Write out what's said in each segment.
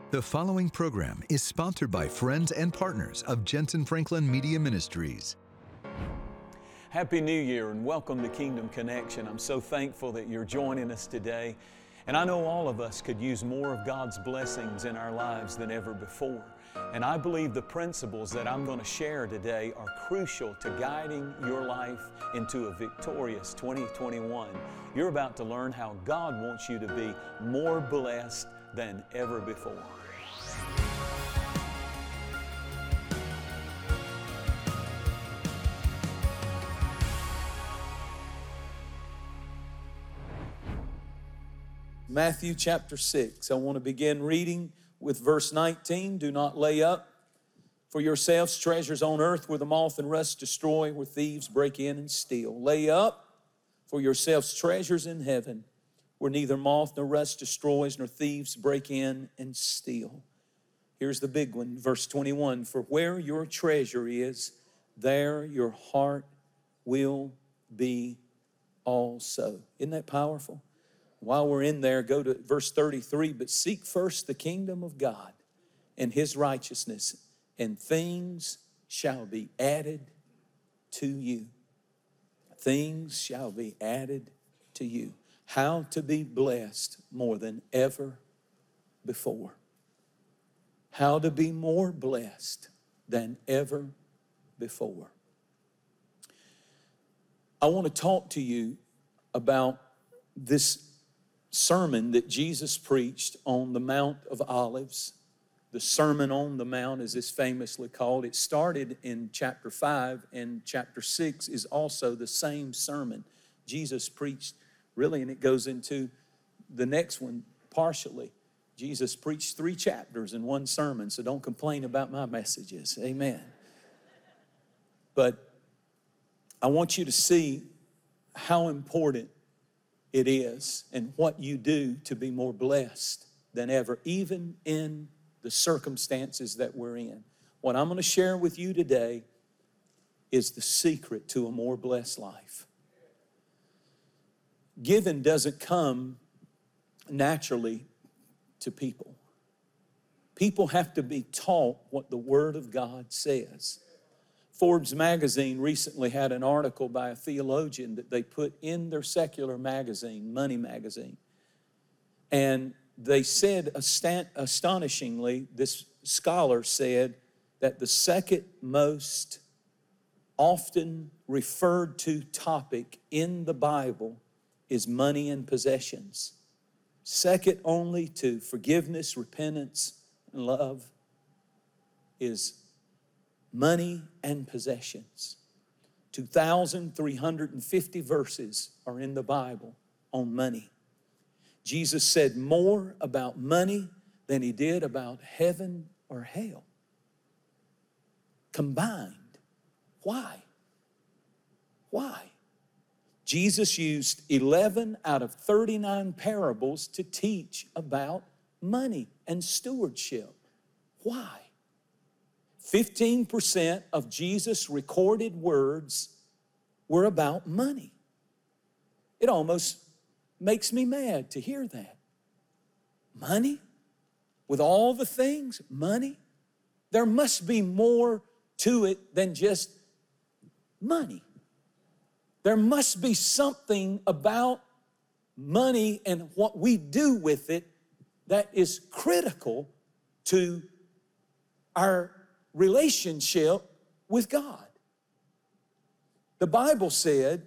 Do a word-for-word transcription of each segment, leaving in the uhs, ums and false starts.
The following program is sponsored by friends and partners of Jensen Franklin Media Ministries. Happy New Year and welcome to Kingdom Connection. I'm so thankful that you're joining us today. And I know all of us could use more of God's blessings in our lives than ever before. And I believe the principles that I'm going to share today are crucial to guiding your life into a victorious twenty twenty-one. You're about to learn how God wants you to be more blessed than ever before. Matthew chapter six. I want to begin reading with verse nineteen. Do not lay up for yourselves treasures on earth where the moth and rust destroy, where thieves break in and steal. Lay up for yourselves treasures in heaven where neither moth nor rust destroys, nor thieves break in and steal. Here's the big one, verse twenty-one. For where your treasure is, there your heart will be also. Isn't that powerful? While we're in there, go to verse thirty-three. But seek first the kingdom of God and His righteousness, and things shall be added to you. Things shall be added to you. How to be blessed more than ever before. How to be more blessed than ever before. I want to talk to you about this sermon that Jesus preached on the Mount of Olives. The Sermon on the Mount, as it's famously called. It started in chapter five, and chapter six is also the same sermon Jesus preached, really, and it goes into the next one partially. Jesus preached three chapters in one sermon, so don't complain about my messages. Amen. But I want you to see how important it is and what you do to be more blessed than ever, even in the circumstances that we're in. What I'm going to share with you today is the secret to a more blessed life. Giving doesn't come naturally to people. People have to be taught what the Word of God says. Forbes magazine recently had an article by a theologian that they put in their secular magazine, Money magazine. And they said, astonishingly, this scholar said that the second most often referred to topic in the Bible is money and possessions. Second only to forgiveness, repentance, and love is money and possessions. two thousand three hundred fifty verses are in the Bible on money. Jesus said more about money than He did about heaven or hell combined. Why? Why? Jesus used eleven out of thirty-nine parables to teach about money and stewardship. Why? fifteen percent of Jesus' recorded words were about money. It almost makes me mad to hear that. Money? With all the things, money? There must be more to it than just money. There must be something about money and what we do with it that is critical to our relationship with God. The Bible said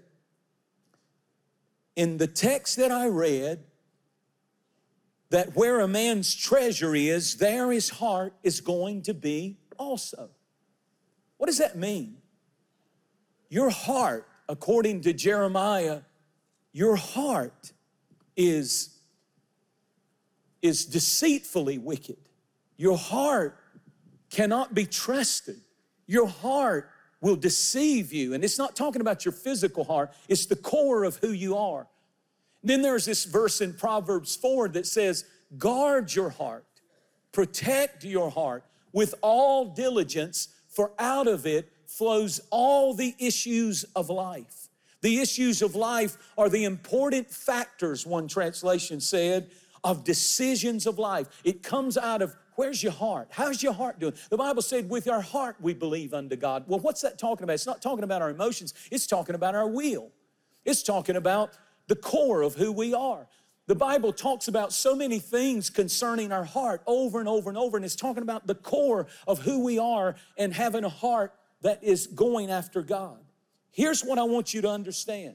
in the text that I read that where a man's treasure is, there his heart is going to be also. What does that mean? Your heart, according to Jeremiah, your heart is, is deceitfully wicked. Your heart cannot be trusted. Your heart will deceive you. And it's not talking about your physical heart. It's the core of who you are. Then there's this verse in Proverbs four that says, guard your heart, protect your heart with all diligence, for out of it flows all the issues of life. The issues of life are the important factors, one translation said, of decisions of life. It comes out of, where's your heart? How's your heart doing? The Bible said, with our heart we believe unto God. Well, what's that talking about? It's not talking about our emotions. It's talking about our will. It's talking about the core of who we are. The Bible talks about so many things concerning our heart over and over and over, and it's talking about the core of who we are and having a heart that is going after God. Here's what I want you to understand.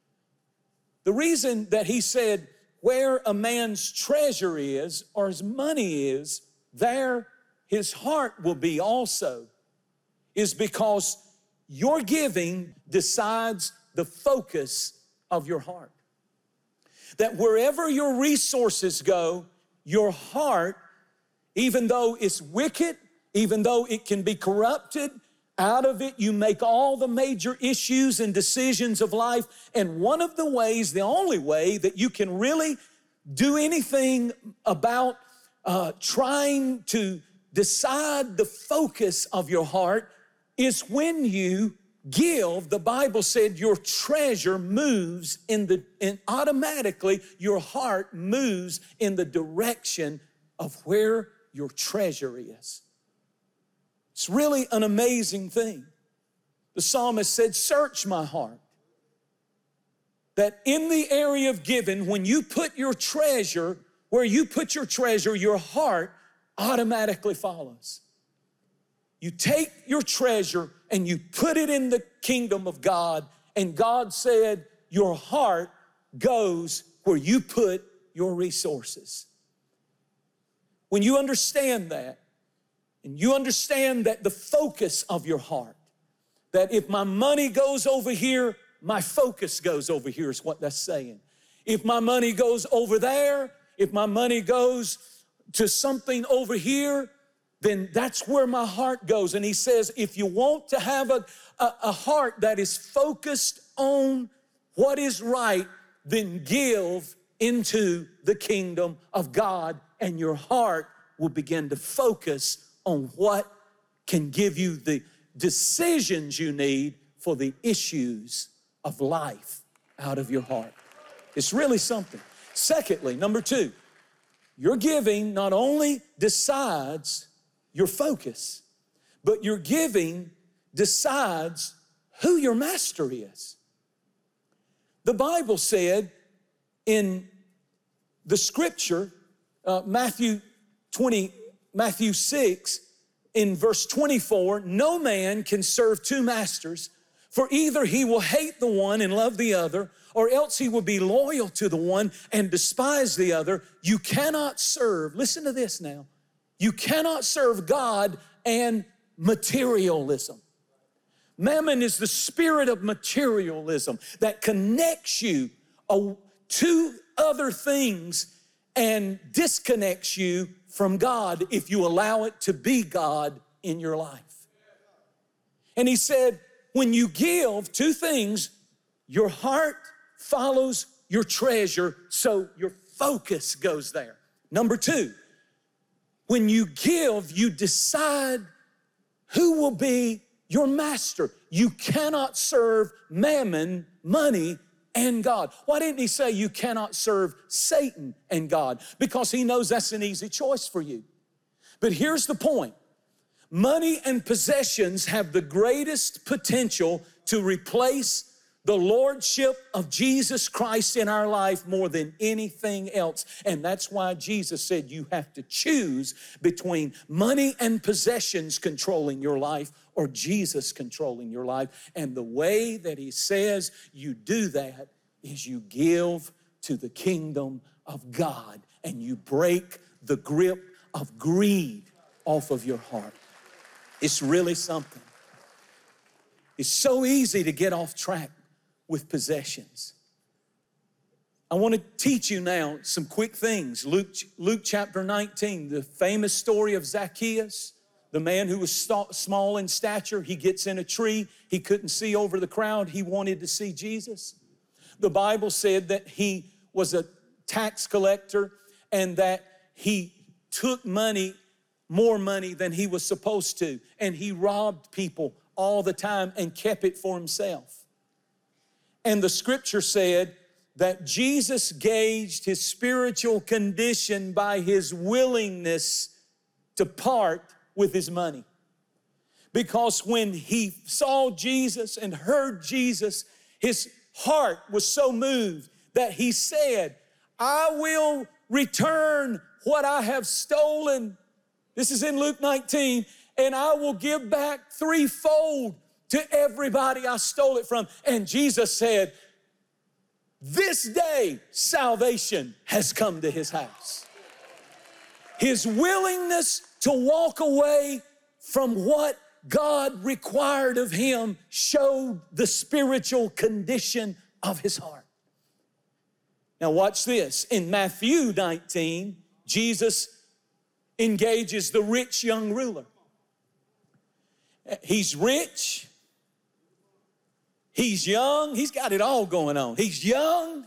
The reason that he said, where a man's treasure is, or his money is, there his heart will be also, is because your giving decides the focus of your heart. That wherever your resources go, your heart, even though it's wicked, even though it can be corrupted, out of it you make all the major issues and decisions of life. And one of the ways, the only way that you can really do anything about uh, trying to decide the focus of your heart is when you give. The Bible said your treasure moves in the, and automatically your heart moves in the direction of where your treasure is. It's really an amazing thing. The psalmist said, search my heart. That in the area of giving, when you put your treasure, where you put your treasure, your heart automatically follows. You take your treasure and you put it in the kingdom of God, and God said your heart goes where you put your resources. When you understand that, and you understand that the focus of your heart, that if my money goes over here, my focus goes over here is what that's saying. If my money goes over there, if my money goes to something over here, then that's where my heart goes. And he says, if you want to have a, a, a heart that is focused on what is right, then give into the kingdom of God, and your heart will begin to focus on what can give you the decisions you need for the issues of life out of your heart. It's really something. Secondly, number two, your giving not only decides your focus, but your giving decides who your master is. The Bible said in the scripture, uh, Matthew twenty, Matthew six, in verse twenty-four, no man can serve two masters, for either he will hate the one and love the other, or else he will be loyal to the one and despise the other. You cannot serve, listen to this now, you cannot serve God and materialism. Mammon is the spirit of materialism that connects you to other things and disconnects you from God if you allow it to be God in your life. And he said, when you give, two things, your heart follows your treasure, so your focus goes there. Number two, when you give, you decide who will be your master. You cannot serve mammon, money, and God. Why didn't he say you cannot serve Satan and God? Because he knows that's an easy choice for you. But here's the point. Money and possessions have the greatest potential to replace the lordship of Jesus Christ in our life more than anything else. And that's why Jesus said you have to choose between money and possessions controlling your life or Jesus controlling your life. And the way that he says you do that is you give to the kingdom of God and you break the grip of greed off of your heart. It's really something. It's so easy to get off track with possessions. I want to teach you now some quick things. Luke, Luke chapter nineteen, the famous story of Zacchaeus, the man who was small in stature. He gets in a tree. He couldn't see over the crowd. He wanted to see Jesus. The Bible said that he was a tax collector and that he took money, more money than he was supposed to, and he robbed people all the time and kept it for himself. And the scripture said that Jesus gauged his spiritual condition by his willingness to part with his money. Because when he saw Jesus and heard Jesus, his heart was so moved that he said, I will return what I have stolen. This is in Luke nineteen. And I will give back threefold to everybody I stole it from. And Jesus said, this day salvation has come to his house. His willingness to walk away from what God required of him showed the spiritual condition of his heart. Now watch this. In Matthew nineteen, Jesus engages the rich young ruler. He's rich. He's young. He's got it all going on. He's young.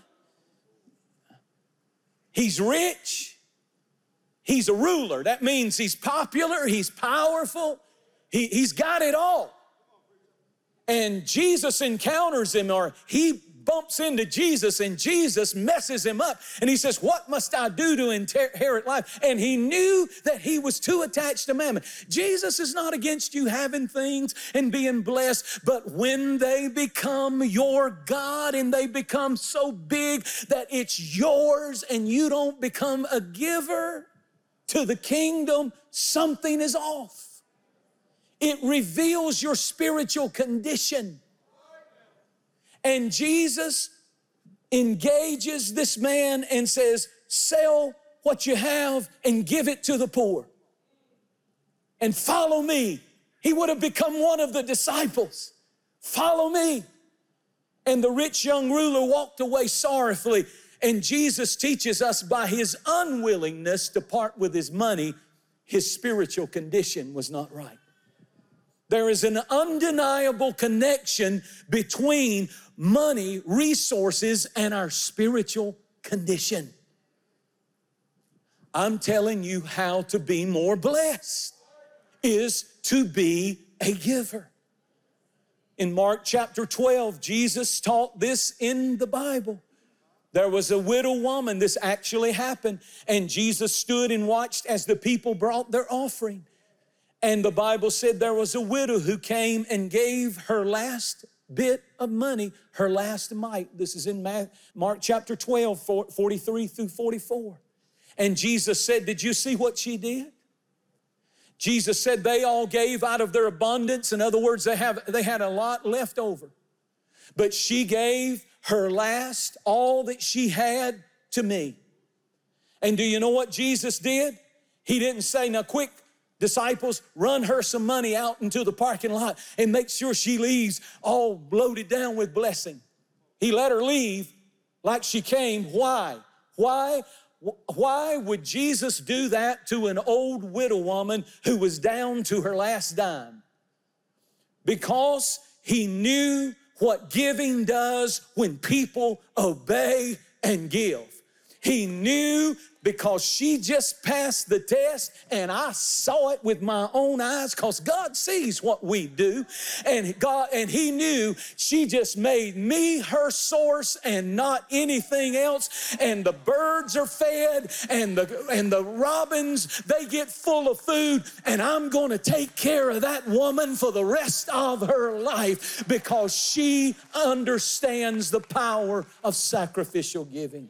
He's rich. He's a ruler. That means he's popular. He's powerful. He, he's got it all. And Jesus encounters him, or he bumps into Jesus, and Jesus messes him up. And he says, what must I do to inherit life? And he knew that he was too attached to mammon. Jesus is not against you having things and being blessed, but when they become your God and they become so big that it's yours and you don't become a giver to the kingdom, something is off. It reveals your spiritual condition. And Jesus engages this man and says, sell what you have and give it to the poor. And follow me. He would have become one of the disciples. Follow me. And the rich young ruler walked away sorrowfully. And Jesus teaches us by his unwillingness to part with his money, his spiritual condition was not right. There is an undeniable connection between money, resources, and our spiritual condition. I'm telling you how to be more blessed is to be a giver. In Mark chapter twelve, Jesus taught this in the Bible. There was a widow woman, this actually happened, and Jesus stood and watched as the people brought their offering. And the Bible said there was a widow who came and gave her last bit of money, her last mite. This is in Mark chapter twelve, forty-three through forty-four. And Jesus said, did you see what she did? Jesus said they all gave out of their abundance. In other words, they have they had a lot left over. But she gave her last, all that she had, to me. And do you know what Jesus did? He didn't say, now quick, disciples, run her some money out into the parking lot and make sure she leaves all loaded down with blessing. He let her leave like she came. Why? Why? Why would Jesus do that to an old widow woman who was down to her last dime? Because he knew what giving does when people obey and give. He knew because she just passed the test, and I saw it with my own eyes because God sees what we do. And God, and he knew she just made me her source and not anything else. And the birds are fed, and the, and the robins, they get full of food. And I'm going to take care of that woman for the rest of her life because she understands the power of sacrificial giving.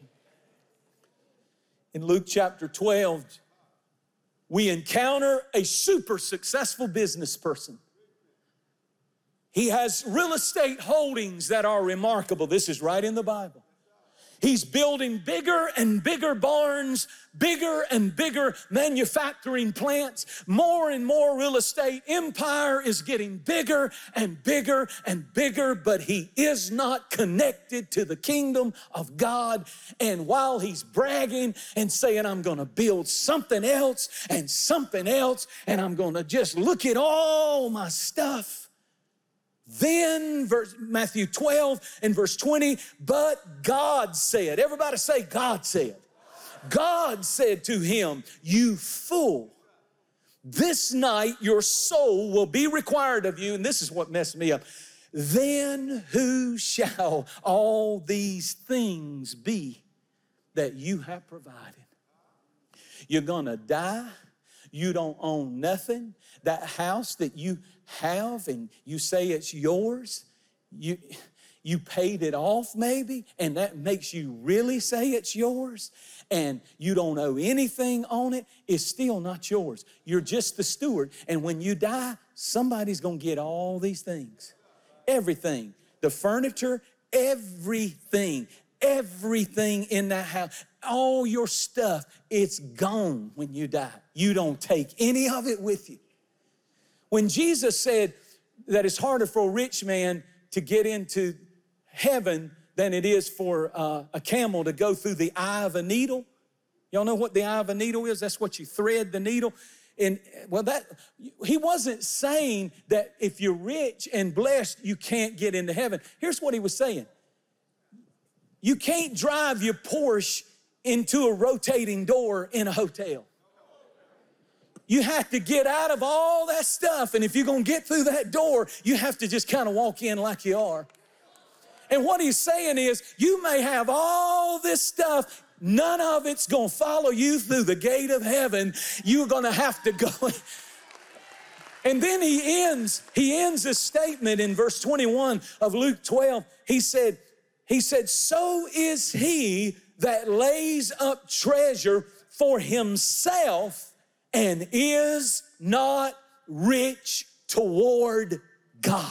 In Luke chapter twelve, we encounter a super successful business person. He has real estate holdings that are remarkable. This is right in the Bible. He's building bigger and bigger barns, bigger and bigger manufacturing plants, more and more real estate. Empire is getting bigger and bigger and bigger, but he is not connected to the kingdom of God. And while he's bragging and saying, I'm going to build something else and something else, and I'm going to just look at all my stuff, then verse, Matthew twelve and verse twenty, but God said, everybody say God said. God said to him, you fool, this night your soul will be required of you. And this is what messed me up. then who shall all these things be that you have provided? You're gonna die. You don't own nothing. That house that you have and you say it's yours, you, you paid it off maybe, and that makes you really say it's yours, and you don't owe anything on it, it's still not yours. You're just the steward, and when you die, somebody's gonna get all these things. Everything, the furniture, everything, everything in that house, all your stuff, it's gone when you die. You don't take any of it with you. When Jesus said that it's harder for a rich man to get into heaven than it is for uh, a camel to go through the eye of a needle. Y'all know what the eye of a needle is? That's what you thread the needle. And well, that he wasn't saying that if you're rich and blessed, you can't get into heaven. Here's what he was saying. You can't drive your Porsche into a rotating door in a hotel. You have to get out of all that stuff, and if you're gonna get through that door, you have to just kind of walk in like you are. And what he's saying is, you may have all this stuff, none of it's gonna follow you through the gate of heaven. You're gonna have to go. And then he ends, he ends this statement in verse twenty-one of Luke twelve. He said, he said, so is he that lays up treasure for himself and is not rich toward God.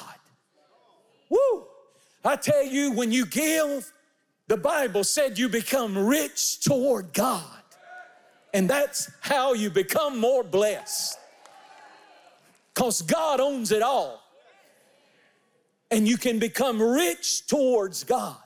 Woo! I tell you, when you give, the Bible said you become rich toward God. And that's how you become more blessed. Because God owns it all. And you can become rich towards God.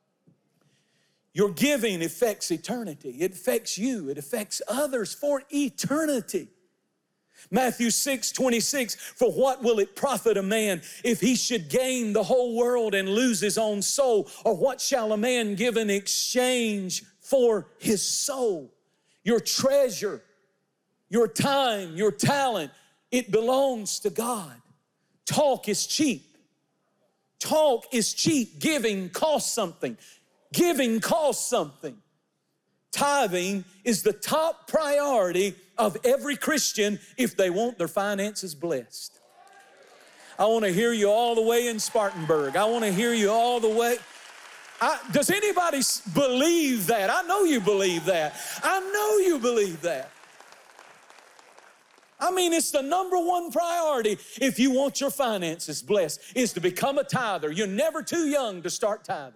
Your giving affects eternity. It affects you. It affects others for eternity. Matthew six twenty-six, for what will it profit a man if he should gain the whole world and lose his own soul? Or what shall a man give in exchange for his soul? Your treasure, your time, your talent, it belongs to God. Talk is cheap. Talk is cheap. Giving costs something. Giving costs something. Tithing is the top priority of every Christian if they want their finances blessed. I want to hear you all the way in Spartanburg. I want to hear you all the way. I, does anybody believe that? I know you believe that. I know you believe that. I mean, it's the number one priority if you want your finances blessed, is to become a tither. You're never too young to start tithing.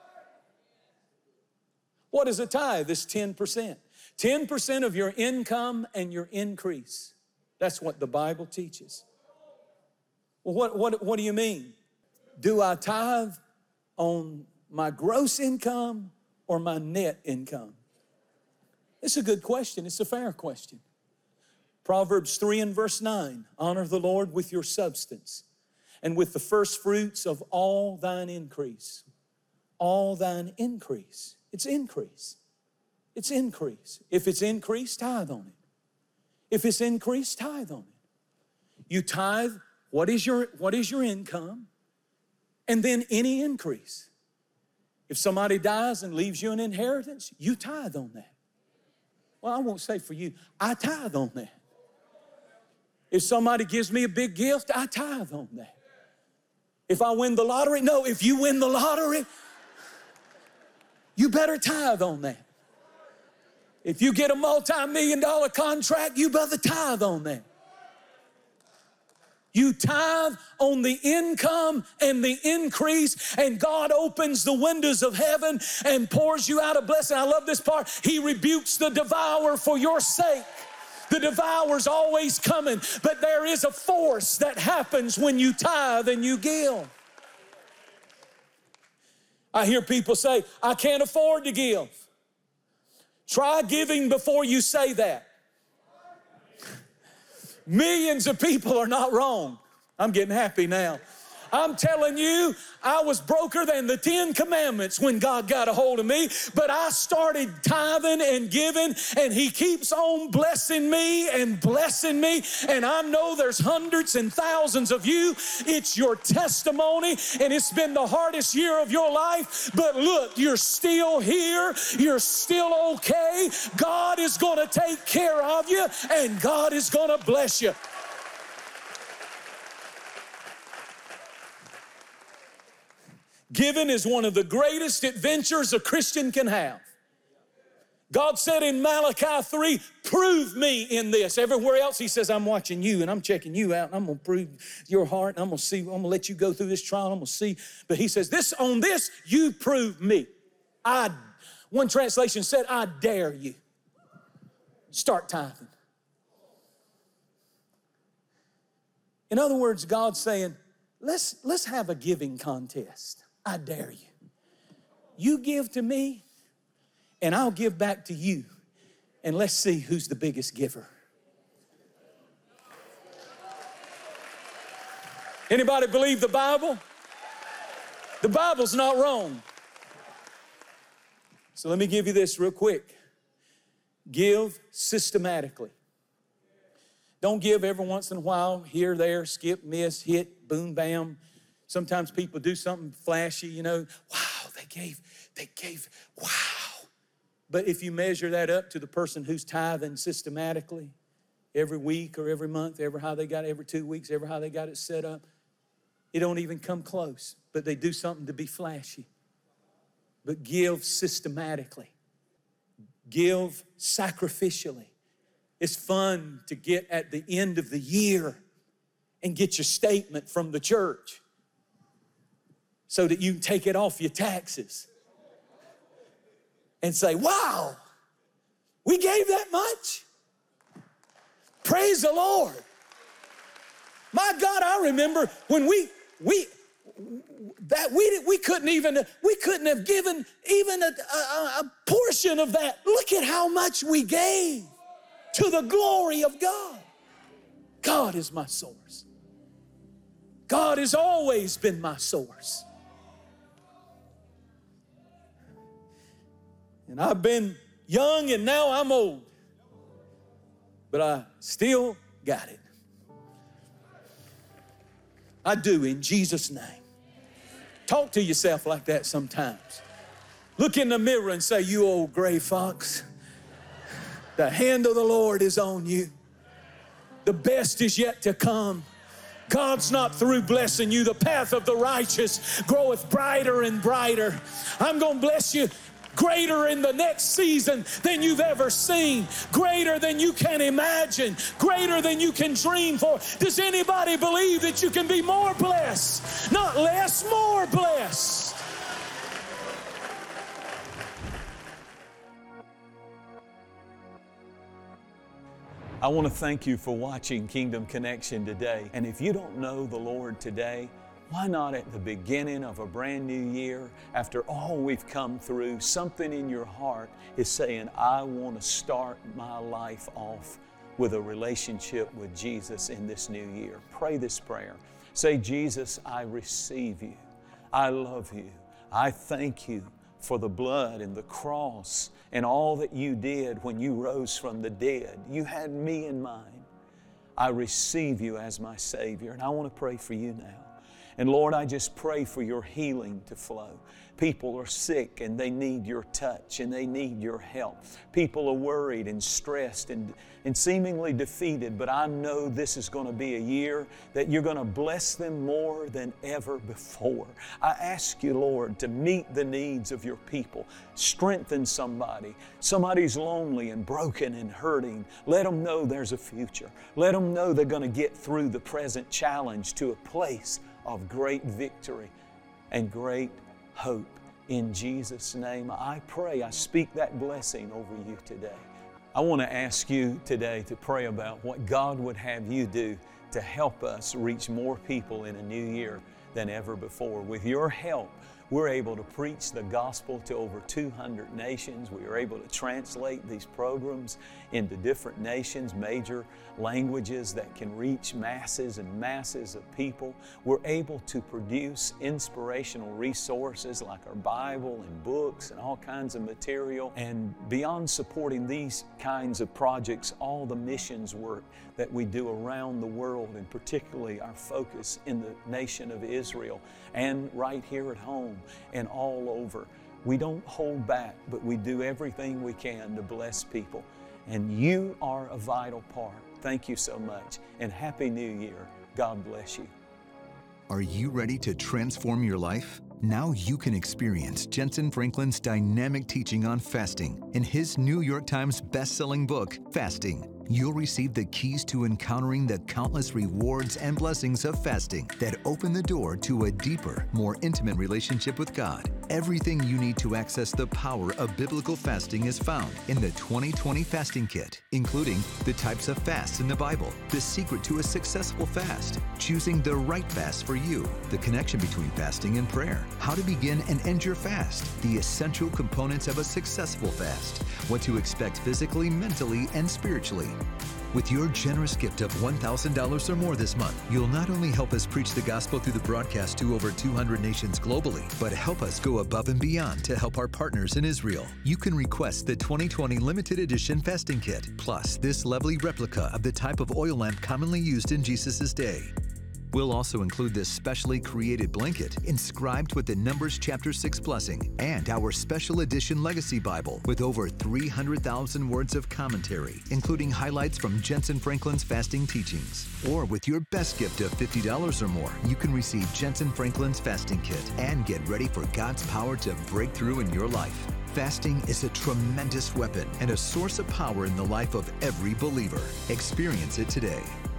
What is a tithe? It's ten percent. ten percent of your income and your increase. That's what the Bible teaches. Well, what, what, what do you mean? Do I tithe on my gross income or my net income? It's a good question. It's a fair question. Proverbs three and verse nine, honor the Lord with your substance and with the first fruits of all thine increase. All thine increase. It's increase. It's increase. If it's increased, tithe on it. If it's increased, tithe on it. You tithe, what is your, what is your income? And then any increase. If somebody dies and leaves you an inheritance, you tithe on that. Well, I won't say for you, I tithe on that. If somebody gives me a big gift, I tithe on that. If I win the lottery, no, if you win the lottery, you better tithe on that. If you get a multi-million dollar contract, you better tithe on that. You tithe on the income and the increase, and God opens the windows of heaven and pours you out a blessing. I love this part. He rebukes the devourer for your sake. The devourer's always coming, but there is a force that happens when you tithe and you give. I hear people say, I can't afford to give. Try giving before you say that. Millions of people are not wrong. I'm getting happy now. I'm telling you, I was broker than the Ten Commandments when God got a hold of me, but I started tithing and giving, and He keeps on blessing me and blessing me, and I know there's hundreds and thousands of you. It's your testimony, and it's been the hardest year of your life, but look, you're still here. You're still okay. God is going to take care of you, and God is going to bless you. Giving is one of the greatest adventures a Christian can have. God said in Malachi three, prove me in this. Everywhere else He says, I'm watching you and I'm checking you out and I'm going to prove your heart and I'm going to see, I'm going to let you go through this trial. I'm going to see. But He says, this on this, you prove me. I, one translation said, I dare you. Start tithing. In other words, God's saying, let's, let's have a giving contest. I dare you. You give to me, and I'll give back to you, and let's see who's the biggest giver. Anybody believe the Bible? The Bible's not wrong. So let me give you this real quick. Give systematically. Don't give every once in a while, here, there, skip, miss, hit, boom, bam. Sometimes people do something flashy, you know. Wow, they gave, they gave, wow. But if you measure that up to the person who's tithing systematically, every week or every month, every how they got it, every two weeks, every how they got it set up, it don't even come close. But they do something to be flashy. But give systematically. Give sacrificially. It's fun to get at the end of the year and get your statement from the church so that you can take it off your taxes and say, wow, we gave that much? Praise the Lord. My God, I remember when we we that we we couldn't even we couldn't have given even a, a, a portion of that. Look at how much we gave to the glory of God. God is my source. God has always been my source. And I've been young and now I'm old. But I still got it. I do in Jesus' name. Talk to yourself like that sometimes. Look in the mirror and say, you old gray fox, the hand of the Lord is on you. The best is yet to come. God's not through blessing you. The path of the righteous groweth brighter and brighter. I'm going to bless you greater in the next season than you've ever seen, greater than you can imagine, greater than you can dream for. Does anybody believe that you can be more blessed? Not less, more blessed. I want to thank you for watching Kingdom Connection today. And if you don't know the Lord today, why not at the beginning of a brand new year, after all we've come through, something in your heart is saying, I want to start my life off with a relationship with Jesus in this new year. Pray this prayer. Say, Jesus, I receive you. I love you. I thank you for the blood and the cross and all that you did when you rose from the dead. You had me in mind. I receive you as my Savior, and I want to pray for you now. And Lord, I just pray for your healing to flow. People are sick and they need your touch and they need your help. People are worried and stressed and, and seemingly defeated, but I know this is going to be a year that you're going to bless them more than ever before. I ask you, Lord, to meet the needs of your people. Strengthen somebody. Somebody's lonely and broken and hurting. Let them know there's a future. Let them know they're going to get through the present challenge to a place of great victory and great hope. In Jesus' name, I pray, I speak that blessing over you today. I want to ask you today to pray about what God would have you do to help us reach more people in a new year than ever before. With your help, we're able to preach the gospel to over two hundred nations. We are able to translate these programs into different nations, major languages that can reach masses and masses of people. We're able to produce inspirational resources like our Bible and books and all kinds of material. And beyond supporting these kinds of projects, all the missions work that we do around the world, and particularly our focus in the nation of Israel and right here at home and all over. We don't hold back, but we do everything we can to bless people. And you are a vital part. Thank you so much, and Happy New Year. God bless you. Are you ready to transform your life? Now you can experience Jentezen Franklin's dynamic teaching on fasting in his New York Times best-selling book, Fasting. You'll receive the keys to encountering the countless rewards and blessings of fasting that open the door to a deeper, more intimate relationship with God. Everything you need to access the power of biblical fasting is found in the twenty twenty Fasting Kit, including the types of fasts in the Bible, the secret to a successful fast, choosing the right fast for you, the connection between fasting and prayer, how to begin and end your fast, the essential components of a successful fast, what to expect physically, mentally, and spiritually. With your generous gift of one thousand dollars or more this month, you'll not only help us preach the gospel through the broadcast to over two hundred nations globally, but help us go above and beyond to help our partners in Israel. You can request the twenty twenty Limited Edition Fasting Kit, plus this lovely replica of the type of oil lamp commonly used in Jesus' day. We'll also include this specially created blanket inscribed with the Numbers chapter six blessing and our special edition Legacy Bible with over three hundred thousand words of commentary, including highlights from Jentezen Franklin's fasting teachings. Or with your best gift of fifty dollars or more, you can receive Jentezen Franklin's Fasting Kit and get ready for God's power to break through in your life. Fasting is a tremendous weapon and a source of power in the life of every believer. Experience it today.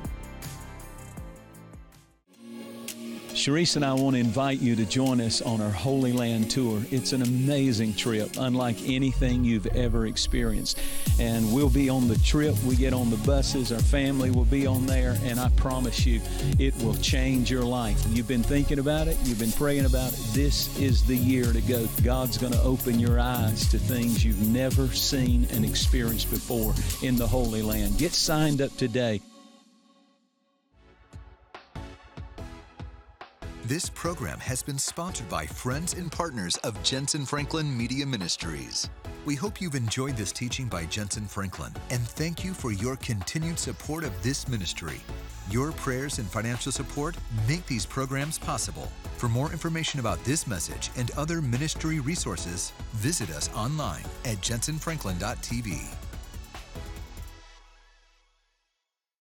Sharice and I want to invite you to join us on our Holy Land tour. It's an amazing trip, unlike anything you've ever experienced. And we'll be on the trip. We get on the buses. Our family will be on there. And I promise you, it will change your life. You've been thinking about it. You've been praying about it. This is the year to go. God's going to open your eyes to things you've never seen and experienced before in the Holy Land. Get signed up today. This program has been sponsored by friends and partners of Jentezen Franklin Media Ministries. We hope you've enjoyed this teaching by Jentezen Franklin, and thank you for your continued support of this ministry. Your prayers and financial support make these programs possible. For more information about this message and other ministry resources, visit us online at jentezen franklin dot t v.